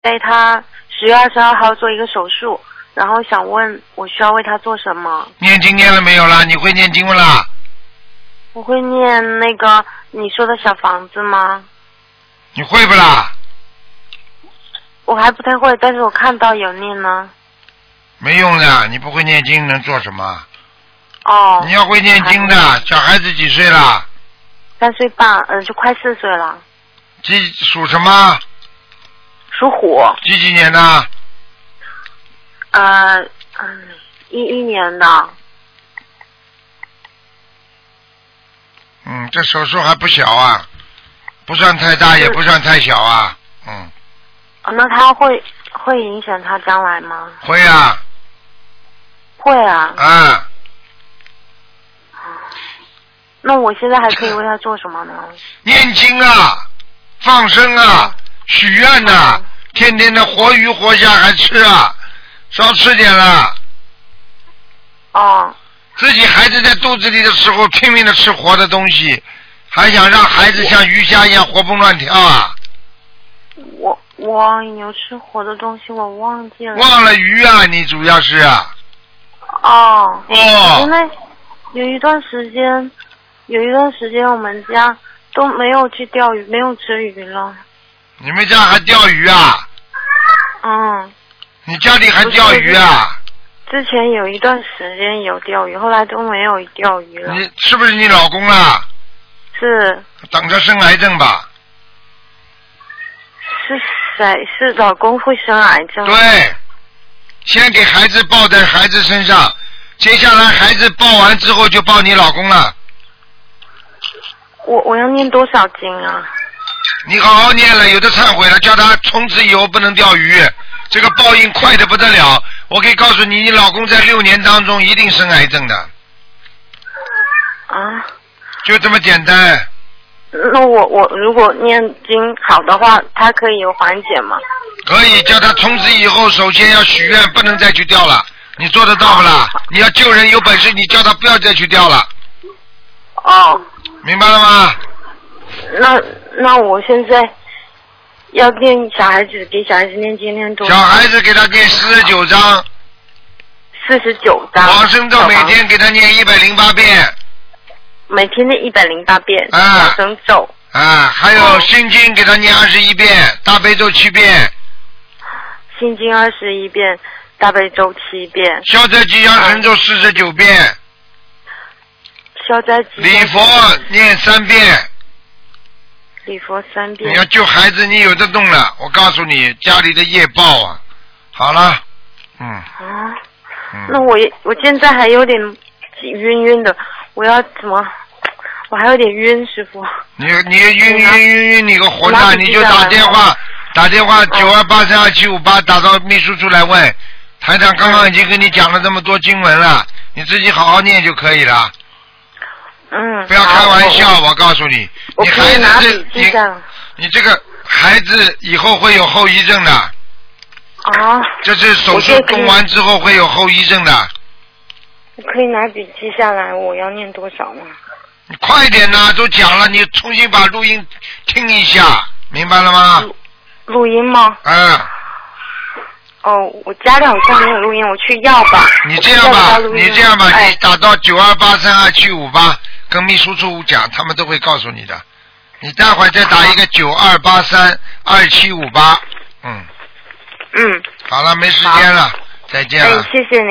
在他10月22号做一个手术，然后想问我需要为他做什么？ 念经念了没有啦？你会念经不啦？ 我会念那个你说的小房子吗？ 你会不啦？ 我还不太会，但是我看到有念呢。 没用的，你不会念经能做什么？ 哦。 你要会念经的。小孩子几岁了 ？3岁半，就快4岁了。 属什么？ 属虎。 几年的 ？11年的。 这手术还不小啊，不算太大，也不算太小啊。 那他会影响他将来吗？ 会啊。 会啊。那我现在还可以为他做什么呢？ 念经啊，放生啊，许愿啊，天天的活鱼活虾还吃啊，少吃点了。自己孩子在肚子里的时候拼命的吃活的东西，还想让孩子像鱼虾一样活蹦乱跳啊。 我有吃活的东西，我忘记了。 忘了鱼啊，你主要是啊。 因为有一段时间我们家都没有去钓鱼，没有吃鱼了。 你们家还钓鱼啊？你家里还钓鱼啊？ 之前有一段时间有钓鱼，后来都没有钓鱼了。 你是不是你老公啊？ 是。 等着生癌症吧。 是谁？是老公会生癌症？ 对，先给孩子抱在孩子身上，接下来孩子抱完之后就抱你老公了。 我要念多少经啊？ 你好好念了，有的忏悔了，叫他从此以后不能钓鱼，这个报应快得不得了。我可以告诉你，你老公在6年当中一定生癌症的。就这么简单。 那我如果念经好的话，他可以有缓解吗？ 可以，叫他从此以后首先要许愿，不能再去钓了。你做得到不啦？你要救人，有本事你叫他不要再去钓了。明白了吗？ 那我现在要念给小孩子念经念多少？ 小孩子给他念49章。 49章。 往生咒每天给他念108遍。 每天念108遍。往生咒。 还有心经给他念21遍，大悲咒7遍。 心经21遍，大悲咒7遍。 消灾吉祥神咒49遍。 消灾吉祥。 礼佛念3遍。 礼佛3遍。 你要救孩子，你有得动了。我告诉你，家里的业报啊。好了。 那我现在还有点晕的，我要怎么？我还有点晕，师傅。你晕你个混蛋！你就打电话92832758打到秘书处来问。台长刚刚已经跟你讲了这么多经文了，你自己好好念就可以了。不要开玩笑，我告诉你，你孩子你这个孩子以后会有后遗症的。这是手术动完之后会有后遗症的。 我可以拿笔记下来，我要念多少吗？ 你快点呐，都讲了，你重新把录音听一下，明白了吗？ 录音吗？我家里好像没有录音，我去要吧。 你这样吧，你打到92832758，跟秘书处讲，他们都会告诉你的。你待会儿再打一个92832758。好了，没时间了，再见了。 谢谢你。